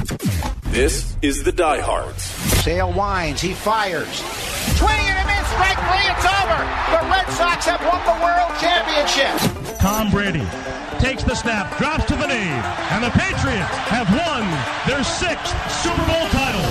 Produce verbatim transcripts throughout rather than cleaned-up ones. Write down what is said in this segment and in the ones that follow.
This is the Diehards. Sale winds, he fires. Swing and a miss, strike three, it's over. The Red Sox have won the World Championship. Tom Brady takes the snap, drops to the knee, and the Patriots have won their sixth Super Bowl title.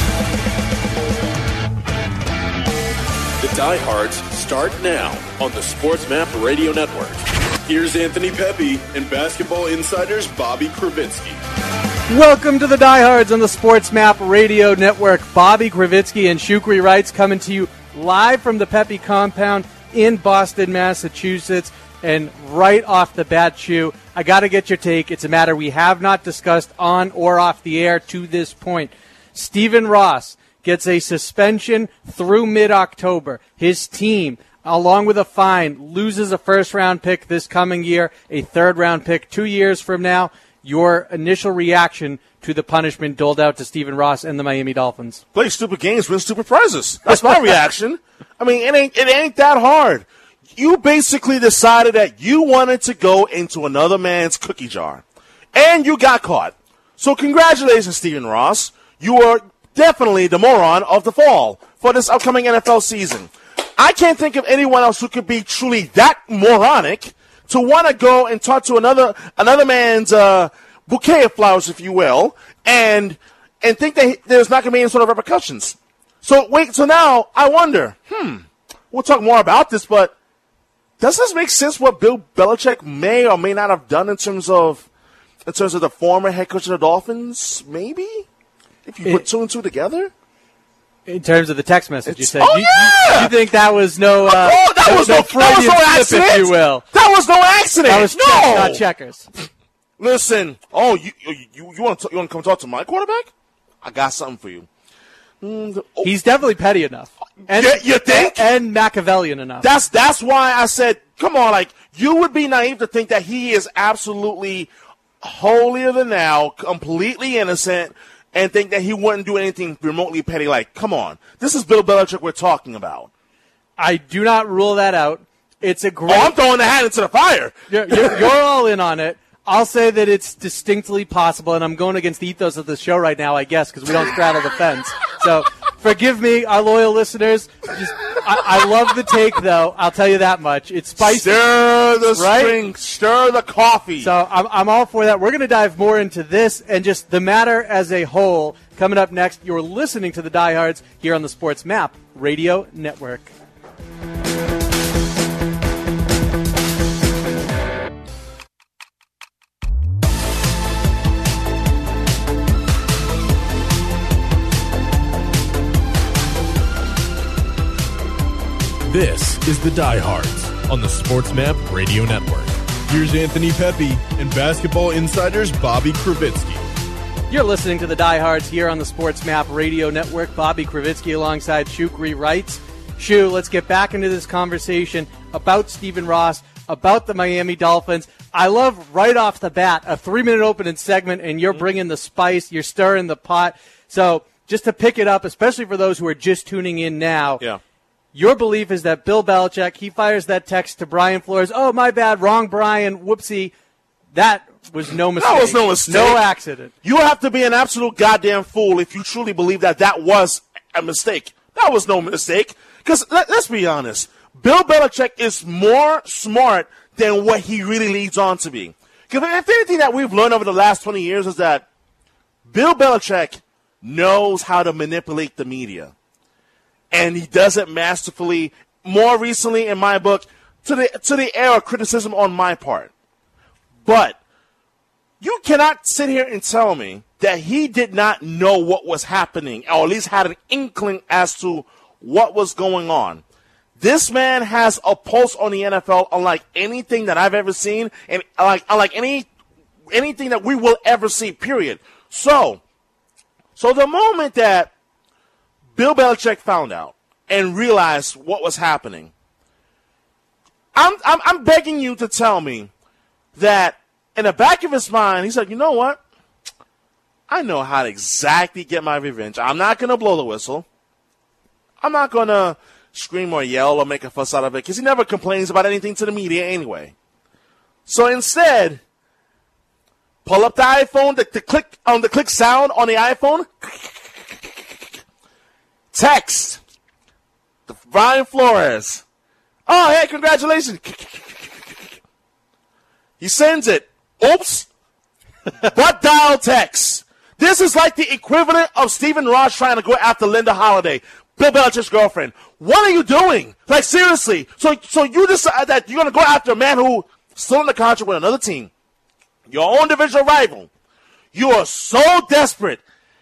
The Diehards start now on the SportsMap Radio Network. Here's Anthony Pepe and Basketball Insider's Bobby Kravitsky. Welcome to the Diehards on the SportsMap Radio Network. Bobby Kravitsky and Shukri Wrights coming to you live from the Pepe compound in Boston, Massachusetts. And right off the bat, Shu, I got to get your take. It's a matter we have not discussed on or off the air to this point. Stephen Ross gets a suspension through mid-October. His team, along with a fine, loses a first-round pick this coming year, a third-round pick two years from now. Your initial reaction to the punishment doled out to Stephen Ross and the Miami Dolphins? Play stupid games, win stupid prizes. That's my reaction. I mean, it ain't it ain't that hard. You basically decided that you wanted to go into another man's cookie jar, and you got caught. So congratulations, Stephen Ross. You are definitely the moron of the fall for this upcoming N F L season. I can't think of anyone else who could be truly that moronic to want to go and talk to another another man's uh, bouquet of flowers, if you will, and and think that he, there's not going to be any sort of repercussions. So wait, so now I wonder, hmm, we'll talk more about this, but does this make sense what Bill Belichick may or may not have done in terms of in terms of the former head coach of the Dolphins? Maybe? If you it, put two and two together? In terms of the text message, it's, you said. Oh, you, yeah! you, you think that was no, uh, oh, that, that was no, that was no accident, slip, if you will. That was no accident. That was no. check, not checkers. Listen, oh, you you, you want to you want to come talk to my quarterback? I got something for you. Mm, the, oh. He's definitely petty enough. And, you, you think? And Machiavellian enough. That's that's why I said, come on, like, you would be naive to think that he is absolutely holier than thou, completely innocent, and think that he wouldn't do anything remotely petty. Like, come on. This is Bill Belichick we're talking about. I do not rule that out. It's a great... Oh, I'm throwing the hat into the fire. You're, you're, you're all in on it. I'll say that it's distinctly possible, and I'm going against the ethos of the show right now, I guess, because we don't straddle the fence. So forgive me, our loyal listeners. Just, I, I love the take, though. I'll tell you that much. It's spicy. Stir the right? string. Stir the coffee. So I'm, I'm all for that. We're going to dive more into this and just the matter as a whole. Coming up next, you're listening to the Diehards here on the Sports Map Radio Network. This is the Diehards on the SportsMap Radio Network. Here's Anthony Pepe and Basketball Insider's Bobby Kravitsky. You're listening to the Diehards here on the SportsMap Radio Network. Bobby Kravitsky alongside Shukri Wrights. Shu, let's get back into this conversation about Stephen Ross, about the Miami Dolphins. I love right off the bat a three-minute opening segment, and you're bringing the spice, you're stirring the pot. So just to pick it up, especially for those who are just tuning in now, yeah. Your belief is that Bill Belichick, he fires that text to Brian Flores. Oh, my bad, wrong Brian, whoopsie. That was no mistake. That was no mistake. No accident. You have to be an absolute goddamn fool if you truly believe that that was a mistake. That was no mistake. Because let, let's be honest, Bill Belichick is more smart than what he really leads on to be. Because if anything that we've learned over the last twenty years is that Bill Belichick knows how to manipulate the media. And he does it masterfully. More recently, in my book, to the to the air of criticism on my part. But you cannot sit here and tell me that he did not know what was happening, or at least had an inkling as to what was going on. This man has a pulse on the N F L unlike anything that I've ever seen, and like unlike any anything that we will ever see, period. So, so the moment that Bill Belichick found out and realized what was happening, I'm, I'm, I'm begging you to tell me that in the back of his mind, he said, you know what? I know how to exactly get my revenge. I'm not going to blow the whistle. I'm not going to scream or yell or make a fuss out of it because he never complains about anything to the media anyway. So instead, Pull up the iPhone, the, the click on the click sound on the iPhone. Text Brian Flores. Oh, hey, congratulations. He sends it. Oops. But dial text. This is like the equivalent of Stephen Ross trying to go after Linda Holiday, Bill Belichick's girlfriend. What are you doing? Like, seriously. So so you decide that you're going to go after a man who still in the contract with another team, your own divisional rival. You are so desperate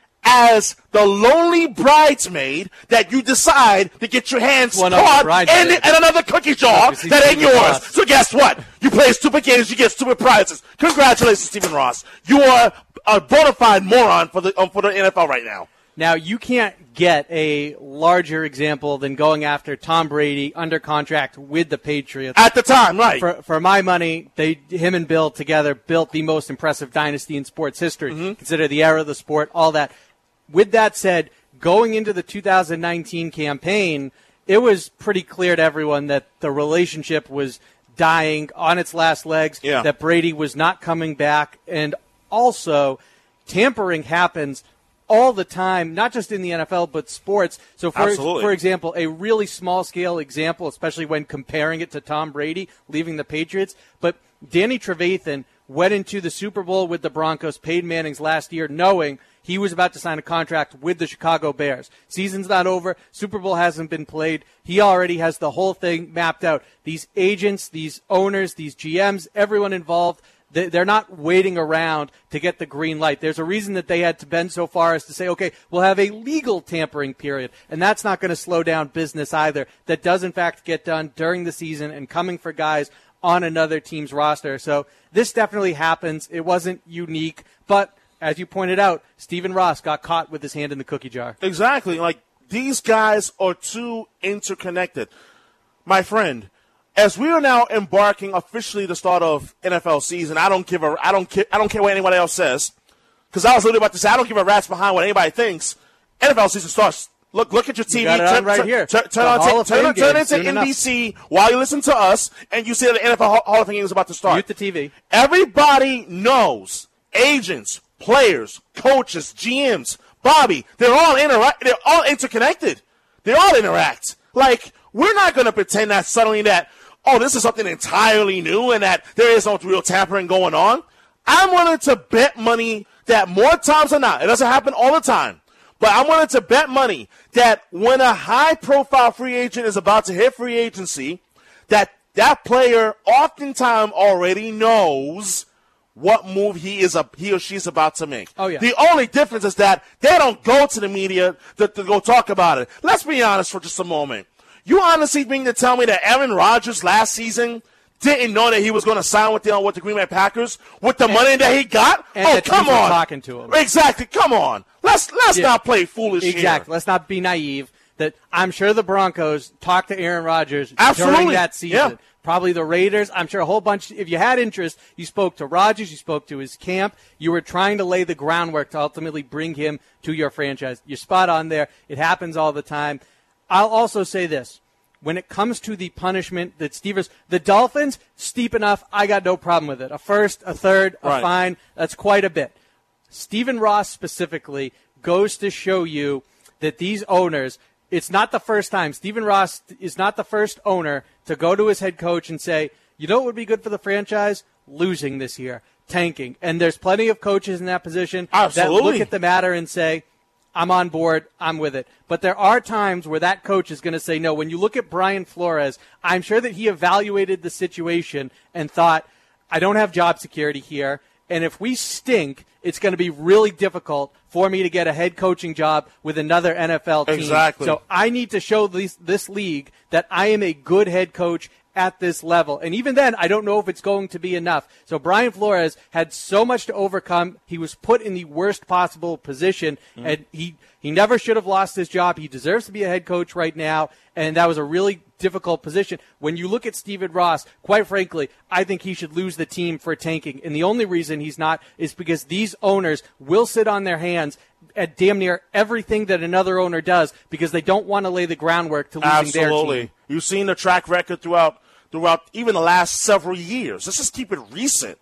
as the lonely bridesmaid that you decide to get your hands One caught in, in another cookie jar that ain't yours. Ross. So guess what? You play stupid games, you get stupid prizes. Congratulations, Stephen Ross. You are a bona fide moron for the um, for the N F L right now. Now, you can't get a larger example than going after Tom Brady under contract with the Patriots. At the time, right. For, for my money, they, him and Bill together built the most impressive dynasty in sports history. Mm-hmm. Consider the era of the sport, all that. With that said, going into the two thousand nineteen campaign, it was pretty clear to everyone that the relationship was dying on its last legs, yeah. that Brady was not coming back, and also tampering happens all the time, not just in the N F L, but sports. So, for, for example, a really small-scale example, especially when comparing it to Tom Brady leaving the Patriots, but Danny Trevathan went into the Super Bowl with the Broncos, Peyton Manning's last year, knowing he was about to sign a contract with the Chicago Bears. Season's not over. Super Bowl hasn't been played. He already has the whole thing mapped out. These agents, these owners, these G Ms, everyone involved, they're not waiting around to get the green light. There's a reason that they had to bend so far as to say, okay, we'll have a legal tampering period, and that's not going to slow down business either. That does, in fact, get done during the season and coming for guys on another team's roster. So this definitely happens. It wasn't unique, but as you pointed out, Stephen Ross got caught with his hand in the cookie jar. Exactly. Like, these guys are too interconnected. My friend, as we are now embarking officially the start of N F L season, I don't give a I don't care I don't care what anyone else says, because I was literally about to say I don't give a rat's behind what anybody thinks. N F L season starts. Look look at your T V. You got it turn, on right turn, here. Turn, turn on Hall turn, turn, turn into N B C while you listen to us, and you see that the N F L Hall of Fame game is about to start. Mute the T V. Everybody knows, agents, players, coaches, G Ms, Bobby, they're all interact. They're all interconnected. They all interact. Like, we're not going to pretend that suddenly that, oh, this is something entirely new and that there is no real tampering going on. I'm willing to bet money that more times than not, it doesn't happen all the time, but I'm willing to bet money that when a high-profile free agent is about to hit free agency, that that player oftentimes already knows what move he is a, he or she is about to make. Oh, yeah. The only difference is that they don't go to the media to, to go talk about it. Let's be honest for just a moment. You honestly mean to tell me that Aaron Rodgers last season didn't know that he was going to sign with the, with the Green Bay Packers with the and, money that he got? And oh, come on. Talking to him. Exactly. Come on. Let's let's yeah. not play foolish Exactly. here. Let's not be naive. That I'm sure the Broncos talked to Aaron Rodgers Absolutely. during that season. Yeah. Probably the Raiders. I'm sure a whole bunch. If you had interest, you spoke to Rodgers, you spoke to his camp. You were trying to lay the groundwork to ultimately bring him to your franchise. You're spot on there. It happens all the time. I'll also say this. When it comes to the punishment that Stevens, the Dolphins, steep enough, I got no problem with it. A first, a third, a right. fine, that's quite a bit. Stephen Ross specifically goes to show you that these owners, it's not the first time. Stephen Ross is not the first owner to go to his head coach and say, you know what would be good for the franchise? Losing this year, tanking. And there's plenty of coaches in that position Absolutely. that look at the matter and say, I'm on board, I'm with it. But there are times where that coach is going to say no. When you look at Brian Flores, I'm sure that he evaluated the situation and thought, I don't have job security here, and if we stink, it's going to be really difficult for me to get a head coaching job with another N F L team. Exactly. So I need to show this, this league that I am a good head coach at this level. And even then, I don't know if it's going to be enough. So Brian Flores had so much to overcome. He was put in the worst possible position, mm. and he, he never should have lost his job. He deserves to be a head coach right now, and that was a really difficult position. When you look at Stephen Ross, quite frankly, I think he should lose the team for tanking. And the only reason he's not is because these owners will sit on their hands at damn near everything that another owner does because they don't want to lay the groundwork to losing Absolutely. their team. You've seen the track record throughout throughout even the last several years. Let's just keep it recent.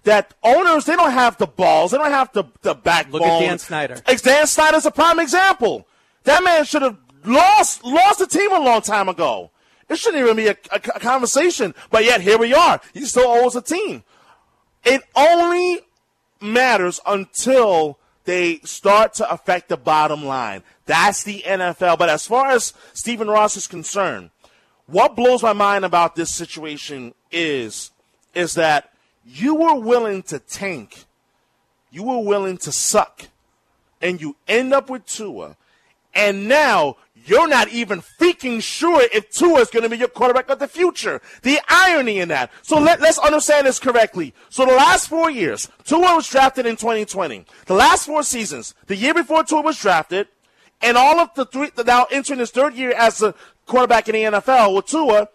that owners, they don't have the balls. They don't have the, the backbone. Look at Dan Snyder. Dan Snyder's a prime example. That man should have lost lost the team a long time ago. It shouldn't even be a, a, a conversation. But yet, here we are. He still owes a team. It only matters until they start to affect the bottom line. That's the N F L. But as far as Stephen Ross is concerned, what blows my mind about this situation is, is that you were willing to tank. You were willing to suck. And you end up with Tua. And now you're not even freaking sure if Tua is going to be your quarterback of the future. The irony in that. So let, let's understand this correctly. So the last four years, Tua was drafted in twenty twenty. The last four seasons, the year before Tua was drafted, and all of the three, now entering his third year as a quarterback in the N F L with Tua,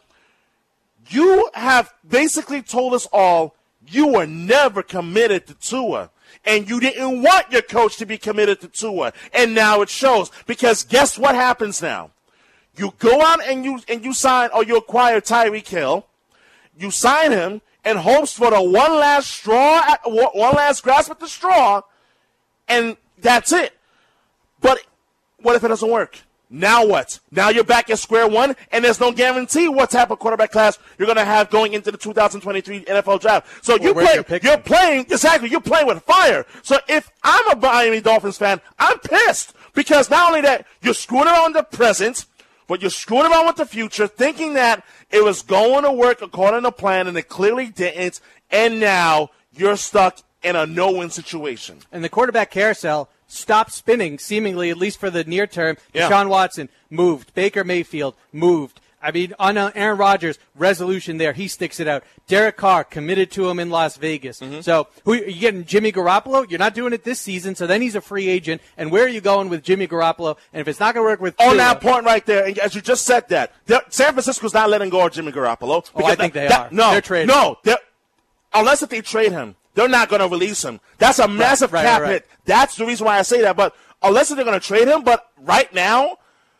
you have basically told us all you were never committed to Tua. And you didn't want your coach to be committed to Tua. And now it shows. Because guess what happens now? You go out and you and you sign or you acquire Tyreek Hill. You sign him in hopes for the one last straw, one last grasp at the straw, and that's it. But what if it doesn't work? Now what? Now you're back at square one, and there's no guarantee what type of quarterback class you're going to have going into the two thousand twenty-three N F L draft. So you play, you're playing, exactly, you're playing with fire. So if I'm a Miami Dolphins fan, I'm pissed because not only that, you're screwing around with the present, but you're screwing around with the future, thinking that it was going to work according to plan, and it clearly didn't, and now you're stuck in a no-win situation. And the quarterback carousel stopped spinning, seemingly, at least for the near term. Yeah. Deshaun Watson moved. Baker Mayfield moved. I mean, on uh, Aaron Rodgers, resolution there. He sticks it out. Derek Carr committed to him in Las Vegas. Mm-hmm. So who are you getting? Jimmy Garoppolo? You're not doing it this season, so then he's a free agent. And where are you going with Jimmy Garoppolo? And if it's not going to work with On Tua, that point right there, and as you just said that, San Francisco's not letting go of Jimmy Garoppolo. Oh, I think that, they that, are. No, they're trading. No, they're, unless if they trade him, they're not going to release him. That's a massive right, cap right, right. hit. That's the reason why I say that. But unless they're going to trade him, but right now,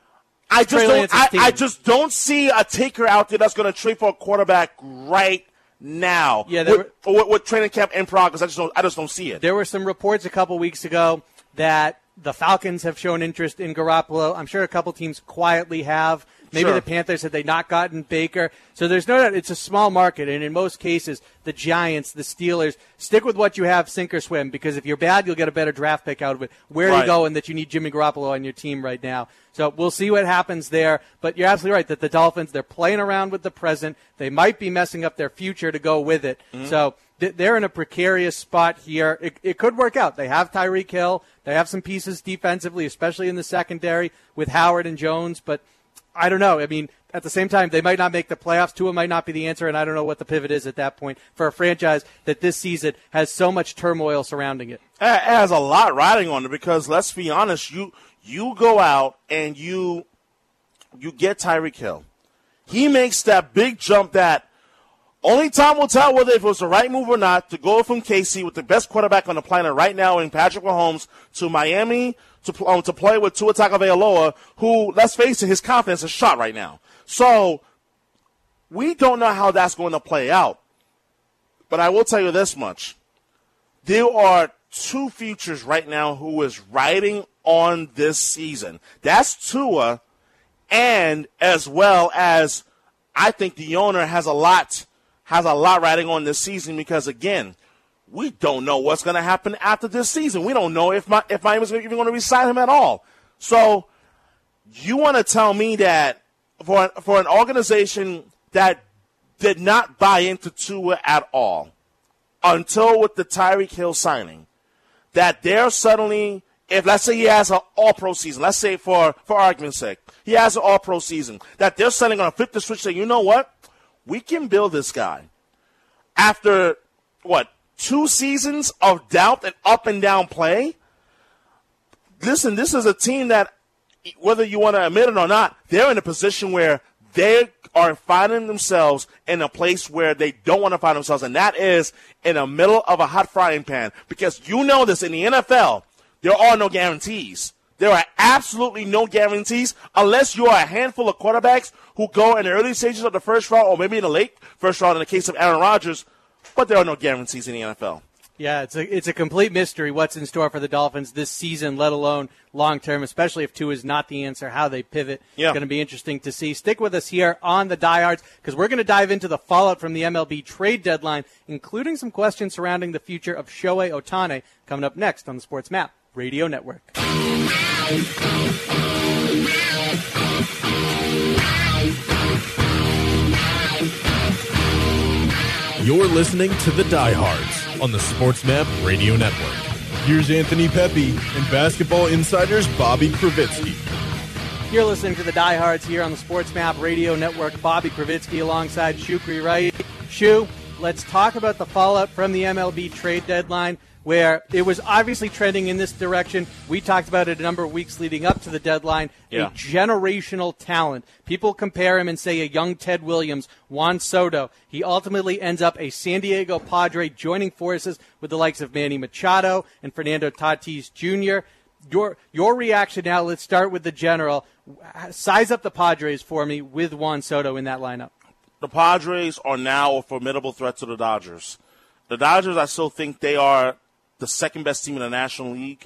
I just don't. I, I just don't see a taker out there that's going to trade for a quarterback right now. Yeah, with, were, with, with training camp in progress, I just don't. I just don't see it. There were some reports a couple weeks ago that the Falcons have shown interest in Garoppolo. I'm sure a couple teams quietly have. Maybe Sure. the Panthers had they not gotten Baker. So there's no doubt it's a small market, and in most cases, the Giants, the Steelers, stick with what you have, sink or swim, because if you're bad, you'll get a better draft pick out of it. Where right. are you going that you need Jimmy Garoppolo on your team right now? So we'll see what happens there. But you're absolutely right that the Dolphins, they're playing around with the present. They might be messing up their future to go with it. Mm-hmm. So th- they're in a precarious spot here. It, it could work out. They have Tyreek Hill. They have some pieces defensively, especially in the secondary with Howard and Jones, but I don't know. I mean, at the same time, they might not make the playoffs. Tua might not be the answer, and I don't know what the pivot is at that point for a franchise that this season has so much turmoil surrounding it. It has a lot riding on it because, let's be honest, you you go out and you you get Tyreek Hill. He makes that big jump that only time will tell whether if it was the right move or not to go from K C with the best quarterback on the planet right now in Patrick Mahomes to Miami to um, to play with Tua Tagovailoa, who, let's face it, his confidence is shot right now. So we don't know how that's going to play out. But I will tell you this much. There are two futures right now who is riding on this season. That's Tua, and as well as I think the owner has a lot has a lot riding on this season because, again, we don't know what's going to happen after this season. We don't know if my, if Miami's even going to re-sign him at all. So you want to tell me that for, for an organization that did not buy into Tua at all until with the Tyreek Hill signing, that they're suddenly, if let's say he has an all-pro season, let's say for, for argument's sake, he has an all-pro season, that they're suddenly going to flip the switch and say, you know what? We can build this guy. After, what, two seasons of doubt and up and down play? Listen, this is a team that, whether you want to admit it or not, they're in a position where they are finding themselves in a place where they don't want to find themselves, and that is in the middle of a hot frying pan. Because you know this, in the N F L, there are no guarantees. There are absolutely no guarantees unless you are a handful of quarterbacks who go in the early stages of the first round or maybe in the late first round in the case of Aaron Rodgers, but there are no guarantees in the N F L. Yeah, it's a it's a complete mystery what's in store for the Dolphins this season, let alone long term, especially if Tua is not the answer, how they pivot. Yeah. It's going to be interesting to see. Stick with us here on the Diehards because we're going to dive into the fallout from the M L B trade deadline, including some questions surrounding the future of Shohei Ohtani, coming up next on the Sports Map Radio Network. You're listening to The Diehards on the SportsMap Radio Network. Here's Anthony Pepe and Basketball Insider's Bobby Kravitsky. You're listening to The Diehards here on the SportsMap Radio Network. Bobby Kravitsky alongside Shukri Wright. Shu, let's talk about the fallout from the M L B trade deadline, where it was obviously trending in this direction. We talked about it a number of weeks leading up to the deadline. Yeah. A generational talent. People compare him and say a young Ted Williams, Juan Soto. He ultimately ends up a San Diego Padre, joining forces with the likes of Manny Machado and Fernando Tatis Junior Your your reaction now, let's start with the general. Size up the Padres for me with Juan Soto in that lineup. The Padres are now a formidable threat to the Dodgers. The Dodgers, I still think they are the second best team in the National League.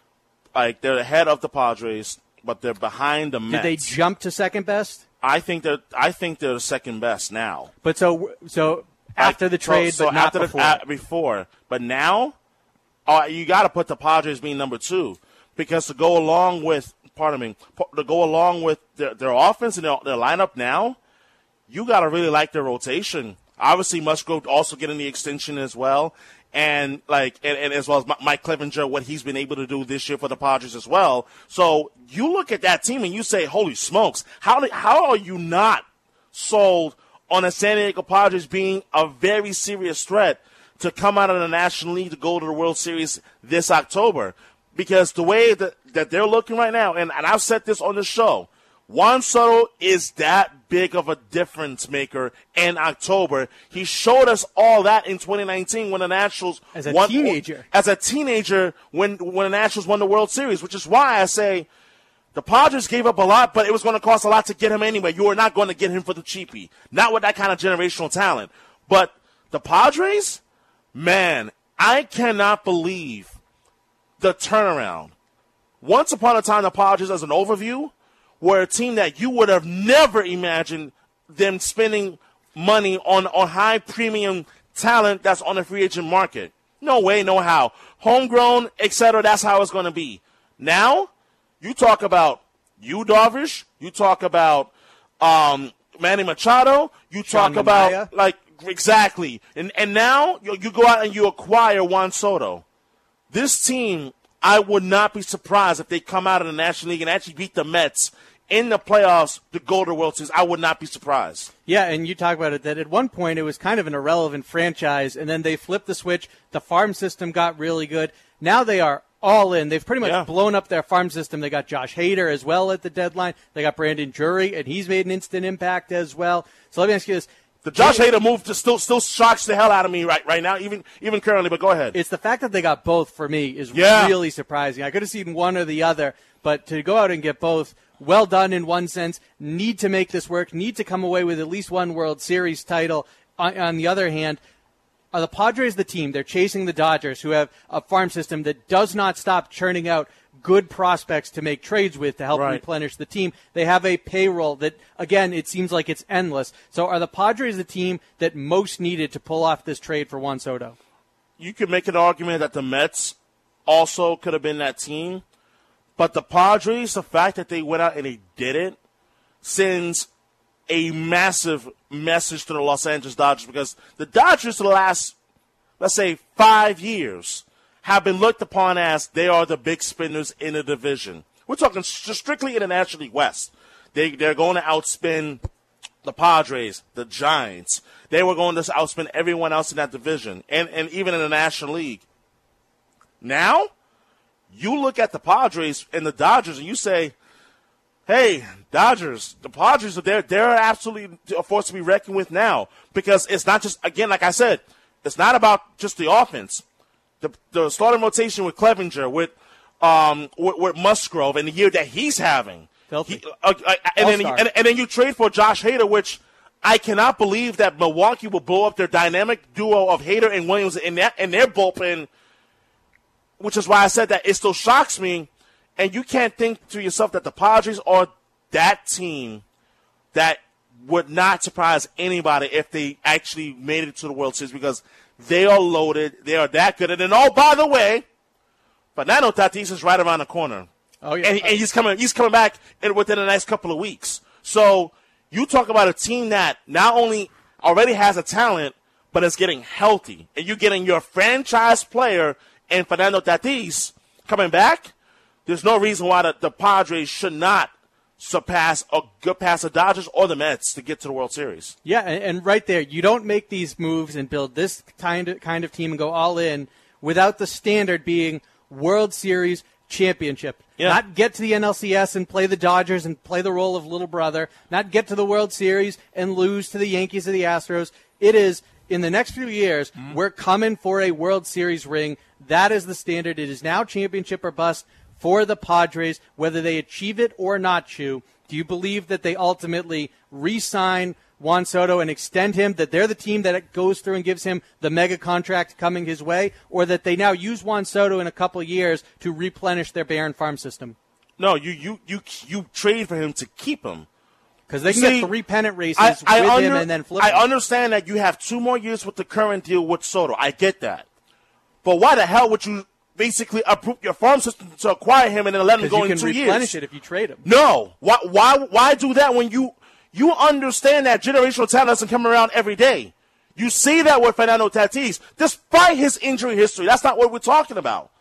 Like, they're ahead of the Padres, but they're behind the Mets. Did they jump to second best? I think that I think they're the second best now. But so so after Like, the trade, so, but so not after before. The, uh, before. But now, uh, you got to put the Padres being number two because to go along with, pardon me, to go along with their, their offense and their, their lineup now, you got to really like their rotation. Obviously, Musgrove also getting the extension as well. And like, and, and as well as Mike Clevenger, what he's been able to do this year for the Padres as well. So you look at that team and you say, "Holy smokes! How how are you not sold on the San Diego Padres being a very serious threat to come out of the National League to go to the World Series this October?" Because the way that, that they're looking right now, and, and I've said this on the show, Juan Soto is that big of a difference maker in October. He showed us all that in twenty nineteen when the Nationals as a won, teenager. As a teenager when when the Nationals won the World Series, which is why I say the Padres gave up a lot, but it was going to cost a lot to get him anyway. You were not going to get him for the cheapie, not with that kind of generational talent. But the Padres, man, I cannot believe the turnaround. Once upon a time, the Padres, as an overview, were a team that you would have never imagined them spending money on, on high premium talent that's on the free agent market. No way, no how. Homegrown, et cetera, that's how it's going to be. Now, you talk about Yu Darvish, you talk about um, Manny Machado, you Sean talk about, Manaea. like, exactly. And, and now you, you go out and you acquire Juan Soto. This team, I would not be surprised if they come out of the National League and actually beat the Mets in the playoffs to go to the World Series. I would not be surprised. Yeah, and you talk about it that at one point it was kind of an irrelevant franchise, and then they flipped the switch. The farm system got really good. Now they are all in. They've pretty much Yeah. blown up their farm system. They got Josh Hader as well at the deadline. They got Brandon Drury, and he's made an instant impact as well. So let me ask you this. The Josh Hader move just still still shocks the hell out of me right right now, even even currently. But go ahead. It's the fact that they got both for me is Yeah. really surprising. I could have seen one or the other, but to go out and get both, well done in one sense. Need to make this work. Need to come away with at least one World Series title. On, on the other hand, are the Padres the team? They're chasing the Dodgers, who have a farm system that does not stop churning out good prospects to make trades with to help Right. replenish the team. They have a payroll that, again, it seems like it's endless. So are the Padres the team that most needed to pull off this trade for Juan Soto? You could make an argument that the Mets also could have been that team, but the Padres, the fact that they went out and they did it, sends a massive message to the Los Angeles Dodgers, because the Dodgers for the last, let's say, five years have been looked upon as they are the big spenders in the division. We're talking strictly in the National League West. They, they're going to outspend the Padres, the Giants. They were going to outspend everyone else in that division, and, and even in the National League. Now, you look at the Padres and the Dodgers and you say, hey, Dodgers, the Padres, are there. They're absolutely a force to be reckoned with now, because it's not just, again, like I said, it's not about just the offense. The, the starting rotation with Clevenger, with um, with, with Musgrove, and the year that he's having. Filthy. He, uh, uh, and, then, All-star. and, and then you trade for Josh Hader, which I cannot believe that Milwaukee will blow up their dynamic duo of Hader and Williams in, that, in their bullpen, which is why I said that it still shocks me. And you can't think to yourself that the Padres are that team that would not surprise anybody if they actually made it to the World Series, because they are loaded. They are that good. And then, oh, by the way, Fernando Tatis is right around the corner. Oh, yeah. And, and he's coming he's coming back in, within the next couple of weeks. So you talk about a team that not only already has a talent, but is getting healthy. And you're getting your franchise player and Fernando Tatis coming back. There's no reason why the, the Padres should not surpass or go past the Dodgers or the Mets to get to the World Series. Yeah, and, and right there, you don't make these moves and build this kind of, kind of team and go all in without the standard being World Series championship. Yeah. Not get to the N L C S and play the Dodgers and play the role of little brother. Not get to the World Series and lose to the Yankees or the Astros. It is, in the next few years, mm-hmm. we're coming for a World Series ring. That is the standard. It is now championship or bust for the Padres, whether they achieve it or not, Chu. Do you believe that they ultimately re-sign Juan Soto and extend him, that they're the team that goes through and gives him the mega contract coming his way, or that they now use Juan Soto in a couple of years to replenish their Barron farm system? No, you you you, you trade for him to keep him. Because they can See, get three pennant races I, I with under, him and then flip I him. understand that you have two more years with the current deal with Soto. I get that. But why the hell would you basically approve your farm system to acquire him and then let him go in two years? Because you can replenish it if you trade him. No. Why, why, why do that when you you understand that generational talent doesn't come around every day? You see that with Fernando Tatis, despite his injury history. That's not what we're talking about.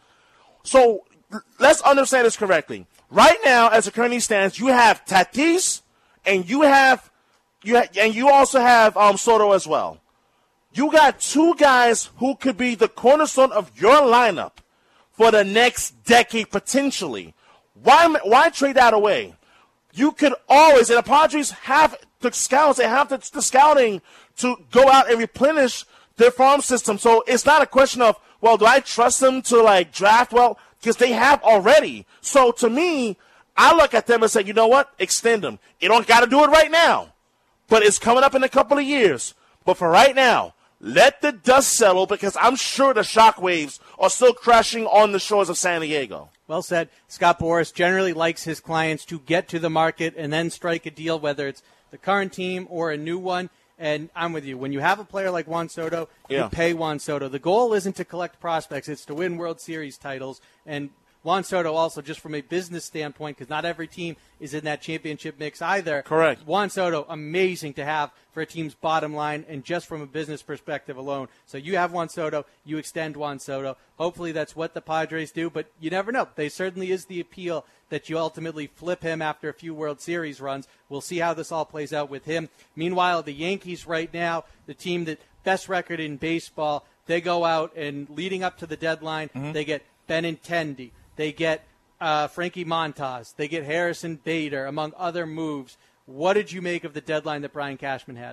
So let's understand this correctly. Right now, as it currently stands, you have Tatis and you have you ha- and you also have um, Soto as well. You got two guys who could be the cornerstone of your lineup for the next decade potentially. Why why trade that away? You could always, and the Padres have the scouts, they have the, the scouting to go out and replenish their farm system. So it's not a question of, well, do I trust them to like draft well? Because they have already. So to me, I look at them and say, you know what? Extend them. You don't got to do it right now, but it's coming up in a couple of years. But for right now, let the dust settle, because I'm sure the shockwaves are still crashing on the shores of San Diego. Well said. Scott Boras generally likes his clients to get to the market and then strike a deal, whether it's the current team or a new one. And I'm with you. When you have a player like Juan Soto, yeah. you pay Juan Soto. The goal isn't to collect prospects. It's to win World Series titles. And Juan Soto also, just from a business standpoint, because not every team is in that championship mix either. Correct. Juan Soto, amazing to have for a team's bottom line and just from a business perspective alone. So you have Juan Soto, you extend Juan Soto. Hopefully that's what the Padres do, but you never know. There certainly is the appeal that you ultimately flip him after a few World Series runs. We'll see how this all plays out with him. Meanwhile, the Yankees right now, the team that best record in baseball, they go out and leading up to the deadline, mm-hmm. they get Benintendi. They get uh, Frankie Montas. They get Harrison Bader, among other moves. What did you make of the deadline that Brian Cashman had?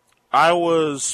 I was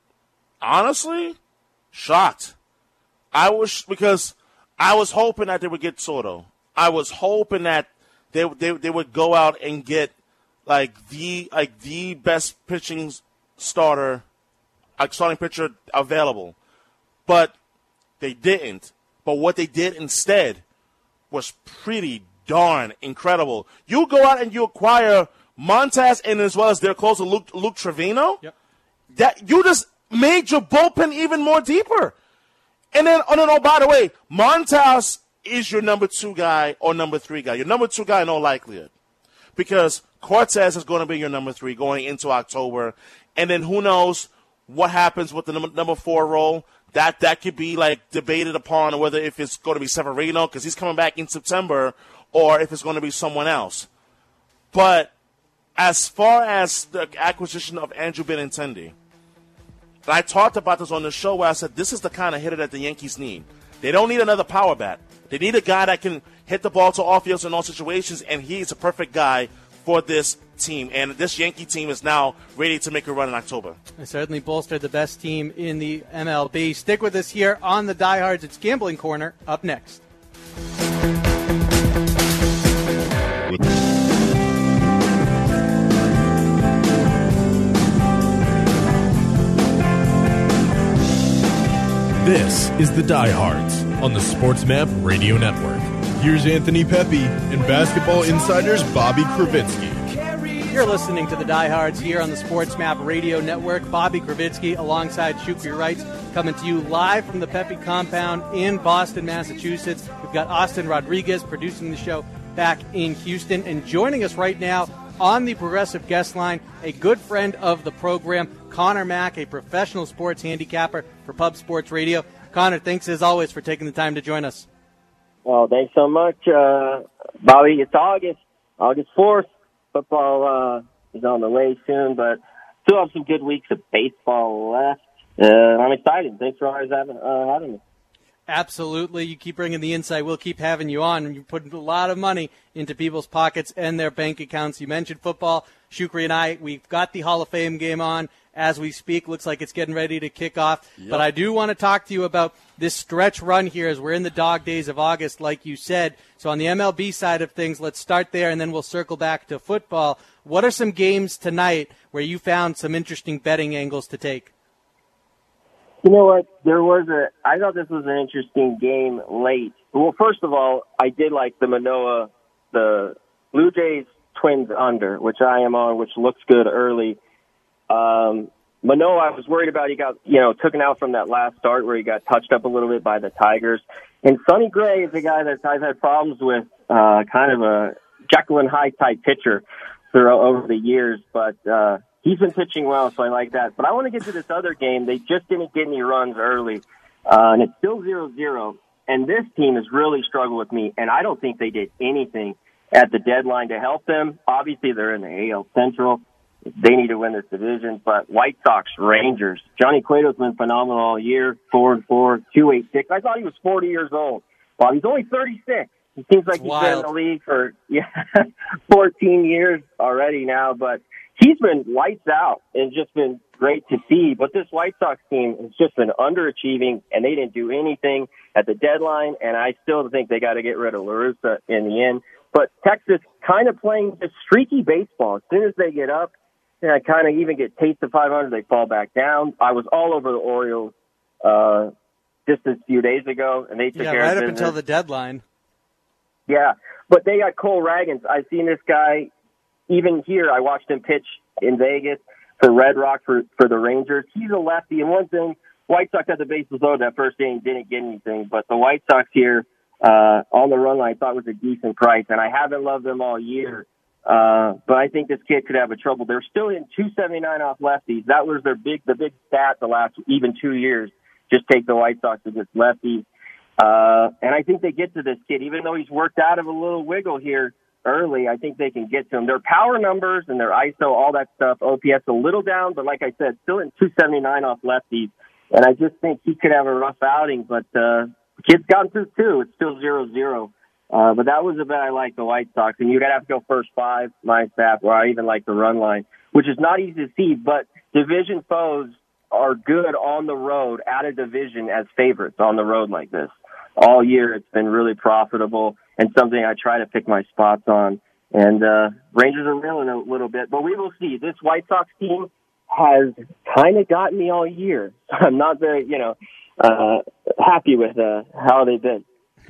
honestly shocked. I was because I was hoping that they would get Soto. I was hoping that they they they would go out and get like the like the best pitching starter, like starting pitcher available, but they didn't. But what they did instead was pretty darn incredible. You go out and you acquire Montas and as well as their closer Luke, Luke Trevino. Yep. That you just made your bullpen even more deeper. And then, oh no, no, by the way, Montas is your number two guy or number three guy. Your number two guy in all likelihood, because Cortez is going to be your number three going into October, and then who knows what happens with the number, number four role. That that could be like debated upon whether if it's going to be Severino because he's coming back in September, or if it's going to be someone else. But as far as the acquisition of Andrew Benintendi, I talked about this on the show where I said this is the kind of hitter that the Yankees need. They don't need another power bat. They need a guy that can hit the ball to all fields in all situations, and he's a perfect guy for this team. And this Yankee team is now ready to make a run in October. They certainly bolstered the best team in the M L B. Stick with us here on the Diehards. It's Gambling Corner up next. This is the Diehards on the SportsMap Radio Network. Here's Anthony Pepe and Basketball Insider's Bobby Kravitsky. You're listening to the Diehards here on the SportsMap Radio Network. Bobby Kravitsky alongside Shukri Wrights coming to you live from the Pepe compound in Boston, Massachusetts. We've got Austin Rodriguez producing the show back in Houston. And joining us right now on the Progressive Guest Line, a good friend of the program, Connor Mack, a professional sports handicapper for Pub Sports Radio. Connor, thanks as always for taking the time to join us. Well, thanks so much, uh, Bobby. It's August, August fourth. Football uh, is on the way soon, but still have some good weeks of baseball left. Uh, I'm excited. Thanks for always having, uh, having me. Absolutely. You keep bringing the insight. We'll keep having you on. You're putting a lot of money into people's pockets and their bank accounts. You mentioned football. Shukri and I, we've got the Hall of Fame game on as we speak. Looks like it's getting ready to kick off. Yep. But I do want to talk to you about this stretch run here as we're in the dog days of August, like you said. So on the M L B side of things, let's start there, and then we'll circle back to football. What are some games tonight where you found some interesting betting angles to take? You know what? There was a. I thought this was an interesting game late. Well, first of all, I did like the Manoah, the Blue Jays Twins under, which I am on, which looks good early. Um, Manoah, I was worried about. He got, you know, taken out from that last start where he got touched up a little bit by the Tigers. And Sonny Gray is a guy that I've had problems with, uh, kind of a Jekyll and Hyde type pitcher through over the years, but. Uh, He's been pitching well, so I like that. But I want to get to this other game. They just didn't get any runs early, uh, and it's still zero zero. And this team has really struggled with me, and I don't think they did anything at the deadline to help them. Obviously, they're in the A L Central. They need to win this division. But White Sox, Rangers. Johnny Cueto's been phenomenal all year, four and four, two eight six. I thought he was forty years old. Well, he's only thirty-six. He seems like he's been in the league for yeah, fourteen years already now, but he's been lights out and just been great to see. But this White Sox team has just been underachieving, and they didn't do anything at the deadline, and I still think they got to get rid of La Russa in the end. But Texas kind of playing just streaky baseball. As soon as they get up, and I kind of even get taste of five hundred, they fall back down. I was all over the Orioles uh, just a few days ago, and they took yeah, care right of up business. until the deadline. Yeah, but they got Cole Ragans. I've seen this guy. Even here, I watched him pitch in Vegas for Red Rock for, for the Rangers. He's a lefty. And one thing, White Sox had the bases loaded that first inning, didn't get anything. But the White Sox here uh, on the run line I thought was a decent price. And I haven't loved them all year. Uh, but I think this kid could have a trouble. They're still in two seventy-nine off lefties. That was their big, the big stat the last even two years. Just take the White Sox against lefties. Uh, and I think they get to this kid, even though he's worked out of a little wiggle here early. I think they can get to him. Their power numbers and their I S O, all that stuff, O P S a little down, but like I said, still in two seventy-nine off lefties. And I just think he could have a rough outing, but uh, the kid's gotten through two. It's still zero zero. Uh, but that was a bet I like, the White Sox. And you'd have to go first five, my staff, or I even like the run line, which is not easy to see, but division foes are good on the road at a division as favorites on the road like this. All year it's been really profitable and something I try to pick my spots on. And uh, Rangers are reeling a little bit, but we will see. This White Sox team has kind of gotten me all year. I'm not very, you know, uh, happy with uh, how they've been.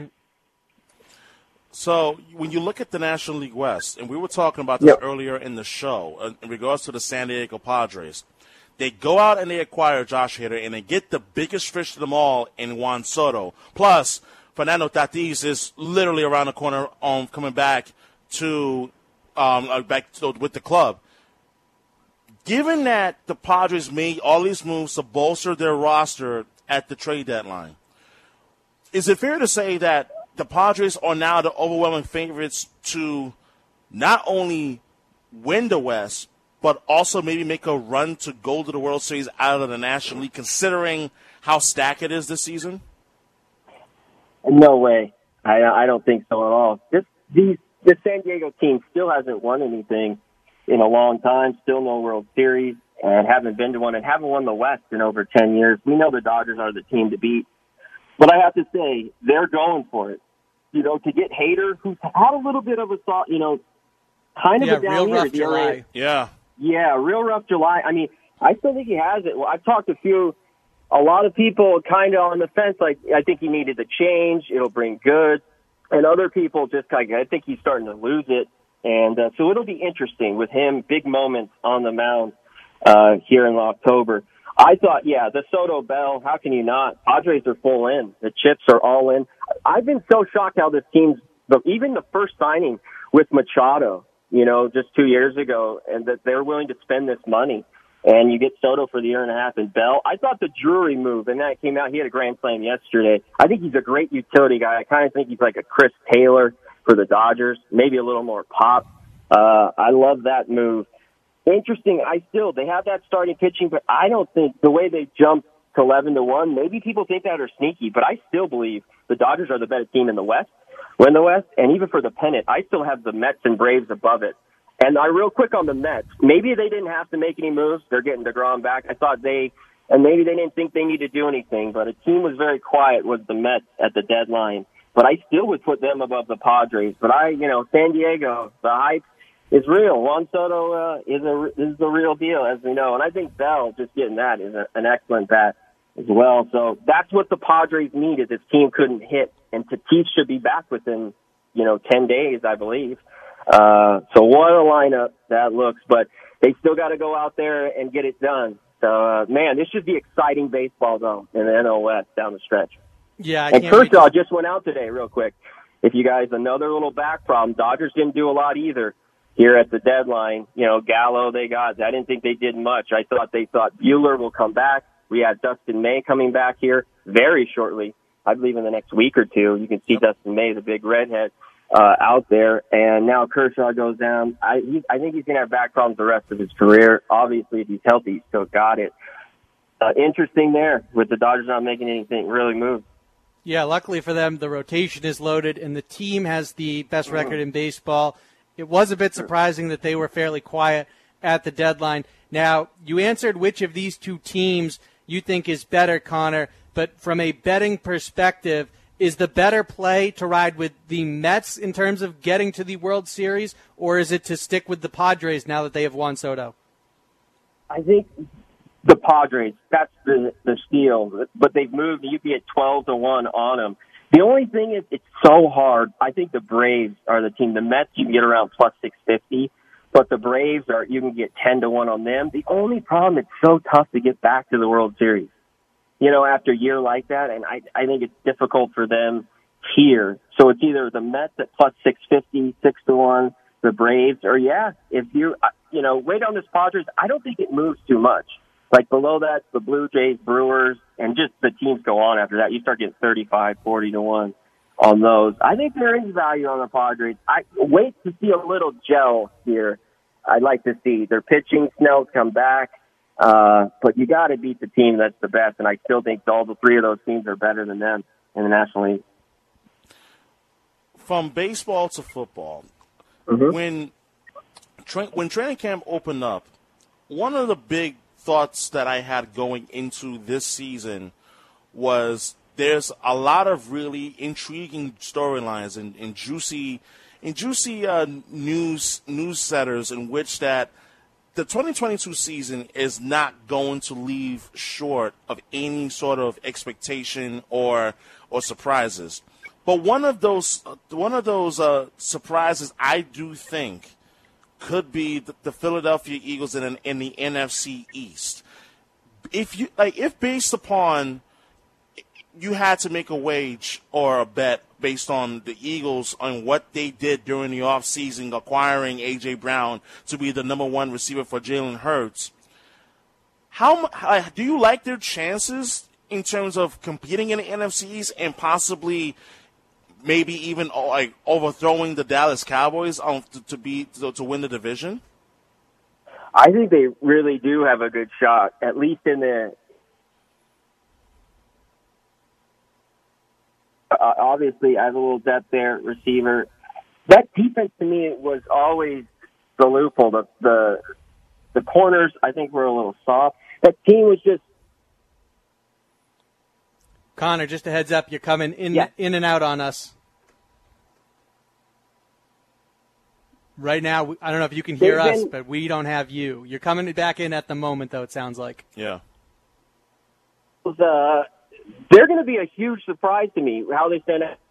So when you look at the National League West, and we were talking about this yep. earlier in the show uh, in regards to the San Diego Padres, they go out and they acquire Josh Hader, and they get the biggest fish of them all in Juan Soto. Plus, Fernando Tatis is literally around the corner um, coming back to um, uh, back to, with the club. Given that the Padres made all these moves to bolster their roster at the trade deadline, is it fair to say that the Padres are now the overwhelming favorites to not only win the West, but also maybe make a run to go to the World Series out of the National League, considering how stacked it is this season? No way. I, I don't think so at all. This, these, this San Diego team still hasn't won anything in a long time, still no World Series, and haven't been to one, and haven't won the West in over ten years. We know the Dodgers are the team to beat. But I have to say, they're going for it. You know, to get Hader, who's had a little bit of a thought, you know, kind of yeah, a down real year. rough July. Yeah. Yeah, real rough July. I mean, I still think he has it. Well, I've talked to a few a lot of people kind of on the fence, like, I think he needed the change. It'll bring good. And other people just kind of, I think he's starting to lose it. And uh, so it'll be interesting with him, big moments on the mound uh, here in October. I thought, yeah, the Soto Bell, how can you not? Padres are full in. The chips are all in. I've been so shocked how this team's, even the first signing with Machado, you know, just two years ago, and that they're willing to spend this money. And you get Soto for the year and a half and Bell. I thought the Drury move, and that came out, he had a grand slam yesterday. I think he's a great utility guy. I kind of think he's like a Chris Taylor for the Dodgers, maybe a little more pop. Uh, I love that move. Interesting. I still, they have that starting pitching, but I don't think the way they jumped to eleven to one, maybe people think that are sneaky, but I still believe the Dodgers are the better team in the West, win the West, and even for the pennant, I still have the Mets and Braves above it. And I real quick on the Mets, maybe they didn't have to make any moves. They're getting DeGrom back. I thought they, and maybe they didn't think they needed to do anything, but a team was very quiet with the Mets at the deadline. But I still would put them above the Padres. But I, you know, San Diego, the hype is real. Juan Soto uh, is a is the real deal, as we know. And I think Bell, just getting that, is a, an excellent bat as well. So that's what the Padres need, is this team couldn't hit. And Tatis should be back within, you know, ten days, I believe. Uh, so what a lineup that looks. But they still got to go out there and get it done. So, uh, man, this should be exciting baseball, though, in the N L West down the stretch. Yeah, I and can't Kershaw wait to... just went out today, real quick. If you guys, another little back problem. Dodgers didn't do a lot either here at the deadline. You know, Gallo they got. I didn't think they did much. I thought they thought Buehler will come back. We had Dustin May coming back here very shortly. I believe in the next week or two. You can see Dustin May, the big redhead, uh, out there. And now Kershaw goes down. I, he, I think he's going to have back problems the rest of his career. Obviously, if he's healthy, he's still got it. Uh, interesting there with the Dodgers not making anything really move. Yeah, luckily for them, the rotation is loaded, and the team has the best record in baseball. It was a bit surprising that they were fairly quiet at the deadline. Now, you answered which of these two teams you think is better, Connor, but from a betting perspective, is the better play to ride with the Mets in terms of getting to the World Series, or is it to stick with the Padres now that they have Juan Soto? I think the Padres, that's the, the steal, but they've moved. You can get twelve to one on them. The only thing is it's so hard. I think the Braves are the team. The Mets, you can get around plus six fifty, but the Braves, are you can get ten to one on them. The only problem, it's so tough to get back to the World Series, you know, after a year like that, and I, I think it's difficult for them here. So it's either the Mets at plus six fifty, six to one, the Braves, or yeah, if you, you know, wait on this Padres, I don't think it moves too much. Like below that, the Blue Jays, Brewers, and just the teams go on after that. You start getting thirty-five, forty to one on those. I think there is value on the Padres. I wait to see a little gel here. I'd like to see their pitching. Snell's come back. Uh, but you got to beat the team that's the best. And I still think all the three of those teams are better than them in the National League. From baseball to football, mm-hmm. when, tra- when training camp opened up, one of the big thoughts that I had going into this season was there's a lot of really intriguing storylines and, and juicy, and juicy uh, news news setters in which that the twenty twenty-two season is not going to leave short of any sort of expectation or or surprises. But one of those one of those uh, surprises I do think could be the, the Philadelphia Eagles in, an, in the N F C East. If you like, if based upon you had to make a wage or a bet based on the Eagles on what they did during the offseason, acquiring A J. Brown to be the number one receiver for Jalen Hurts, how, how do you like their chances in terms of competing in the N F C East and possibly maybe even like overthrowing the Dallas Cowboys um, to, to be to, to win the division? I think they really do have a good shot, at least in the. Uh, obviously, I have a little depth there, receiver. That defense to me was always the loophole. The the, the corners, I think, were a little soft. That team was just. Connor, just a heads up, you're coming in yeah. in and out on us. Right now, I don't know if you can hear They've us, been, but we don't have you. You're coming back in at the moment, though, it sounds like. Yeah. uh, they're going to be a huge surprise to me, how they stand out.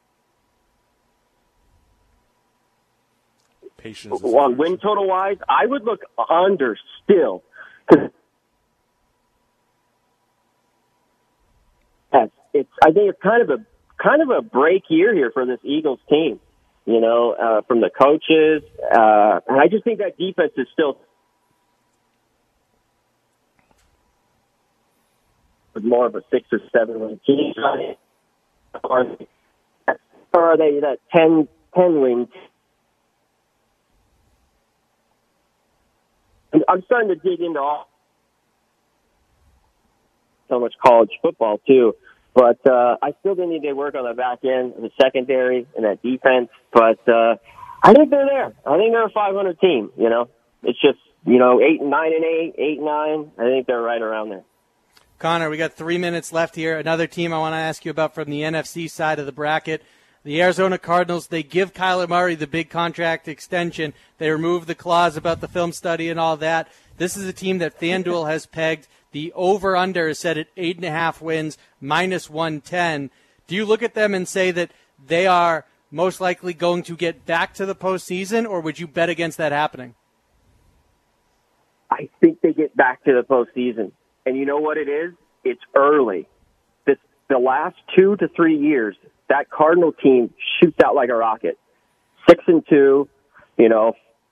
Patience. On win total wise, I would look under still. Cause it's, I think it's kind of a kind of a break year here for this Eagles team. You know, uh, from the coaches, uh, and I just think that defense is still more of a six or seven win team. Or are they that ten, ten win? I'm starting to dig into all so much college football too, but uh, I still do need to work on the back end, the secondary, and that defense. But uh, I think they're there. I think they're a five hundred team. You know, it's just you know eight and nine and eight, eight and nine. I think they're right around there. Connor, we got three minutes left here. Another team I want to ask you about from the N F C side of the bracket. The Arizona Cardinals, they give Kyler Murray the big contract extension. They remove the clause about the film study and all that. This is a team that FanDuel has pegged. The over-under is set at eight and a half wins, minus one ten. Do you look at them and say that they are most likely going to get back to the postseason, or would you bet against that happening? I think they get back to the postseason. And you know what it is? It's early. This, the last two to three years, that Cardinal team shoots out like a rocket. Six and two, you know.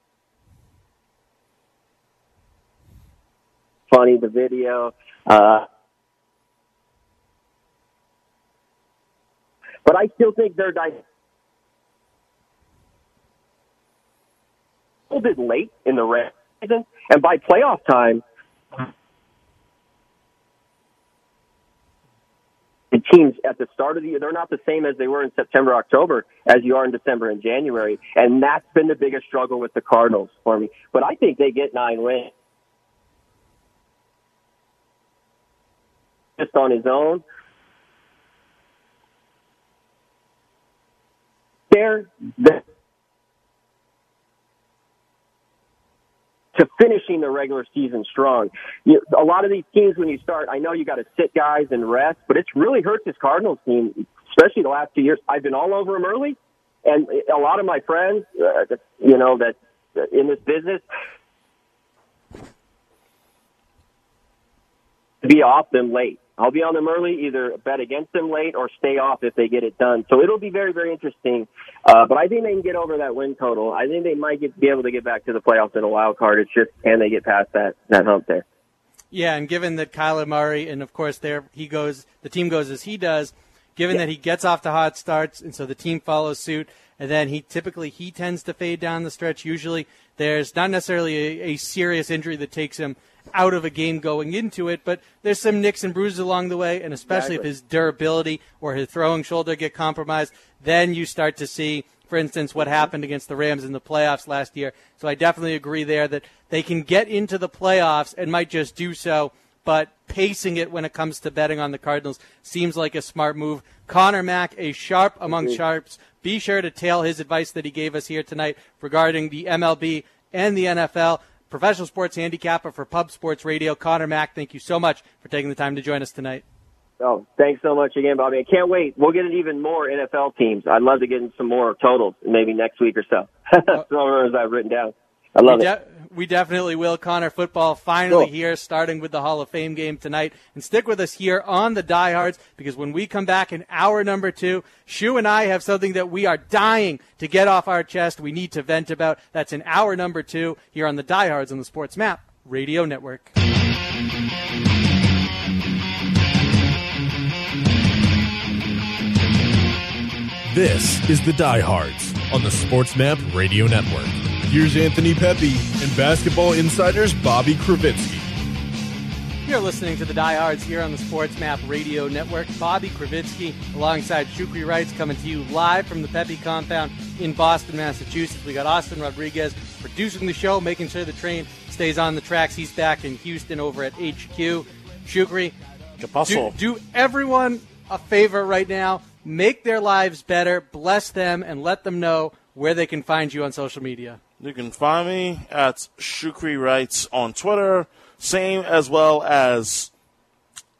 Funny, the video. Uh, but I still think they're di- a little bit late in the regular season. And by playoff time, the teams at the start of the year, they're not the same as they were in September, October, as you are in December and January. And that's been the biggest struggle with the Cardinals for me. But I think they get nine wins. Just on his own. They're, they're to finishing the regular season strong. You, a lot of these teams, when you start, I know you got to sit guys and rest, but it's really hurt this Cardinals team, especially the last two years. I've been all over them early, and a lot of my friends, uh, you know, that in this business, be off them late. I'll be on them early, either bet against them late or stay off if they get it done. So it'll be very, very interesting. Uh, but I think they can get over that win total. I think they might get, be able to get back to the playoffs in a wild card. It's just, can they get past that, that hump there? Yeah, and given that Kyler Murray, and of course there he goes, the team goes as he does, given yeah. that he gets off to hot starts, and so the team follows suit, and then he typically he tends to fade down the stretch. Usually there's not necessarily a, a serious injury that takes him out of a game going into it, but there's some nicks and bruises along the way, and especially exactly. if his durability or his throwing shoulder get compromised, then you start to see, for instance, what happened against the Rams in the playoffs last year. So I definitely agree there that they can get into the playoffs and might just do so, but pacing it when it comes to betting on the Cardinals seems like a smart move. Connor Mack, a sharp among mm-hmm. sharps. Be sure to tail his advice that he gave us here tonight regarding the M L B and the N F L. Professional sports handicapper for Pub Sports Radio, Connor Mack, thank you so much for taking the time to join us tonight. Oh, thanks so much again, Bobby. I can't wait. We'll get even more N F L teams. I'd love to get in some more totals, maybe next week or so. Some as I've written down. I love we it. De- we definitely will. Connor, football finally cool. here, starting with the Hall of Fame game tonight. And stick with us here on the Diehards, because when we come back in hour number two, Shu and I have something that we are dying to get off our chest. We need to vent about. That's in hour number two here on the Diehards on the Sports Map Radio Network. This is the Diehards on the Sports Map Radio Network. Here's Anthony Pepe and Basketball Insider's Bobby Kravitsky. You're listening to the Diehards here on the Sports Map Radio Network. Bobby Kravitsky alongside Shukri Wrights coming to you live from the Pepe compound in Boston, Massachusetts. We got Austin Rodriguez producing the show, making sure the train stays on the tracks. He's back in Houston over at H Q. Shukri, do, do everyone a favor right now. Make their lives better, bless them, and let them know where they can find you on social media. You can find me at Shukri Wrights on Twitter, same as well as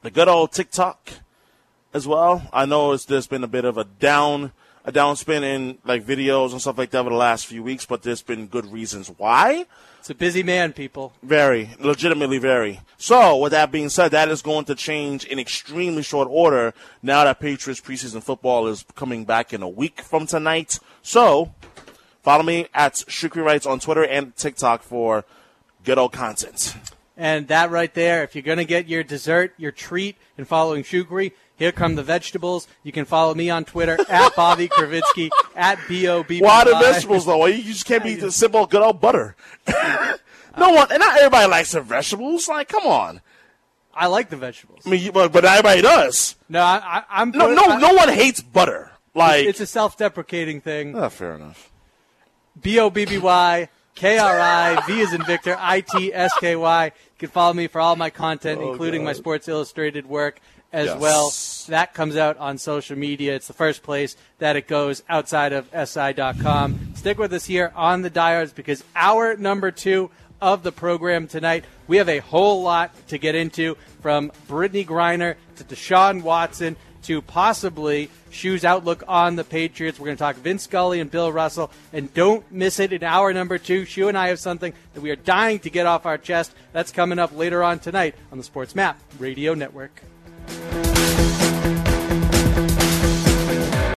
the good old TikTok as well. I know it's, there's been a bit of a down a downspin in like videos and stuff like that over the last few weeks, but there's been good reasons why. It's a busy man, people. Very, legitimately very. So, with that being said, that is going to change in extremely short order now that Patriots preseason football is coming back in a week from tonight. So, follow me at Shukri Writes on Twitter and TikTok for good old content. And that right there, if you're going to get your dessert, your treat, and following Shukri, here come the vegetables. You can follow me on Twitter at Bobby Kravitsky, at B O B B Y. Why the vegetables, though? You just can't be the simple good old butter. No one, and not everybody likes their vegetables. Like, come on. I like the vegetables. I mean, you, but, but not everybody does. No, I, I, I'm. No, no, I, no one hates butter. Like, it's a self-deprecating thing. Oh, fair enough. B O B B Y, K R I, V as in Victor, I T S K Y. You can follow me for all my content, oh, including God. my Sports Illustrated work as yes. well. That comes out on social media. It's the first place that it goes outside of S I dot com. Stick with us here on the Diehards because hour number two of the program tonight, we have a whole lot to get into, from Brittany Griner to Deshaun Watson to possibly Shu's outlook on the Patriots. We're going to talk Vince Scully and Bill Russell, and don't miss it in hour number two. Shu and I have something that we are dying to get off our chest. That's coming up later on tonight on the Sports Map Radio Network.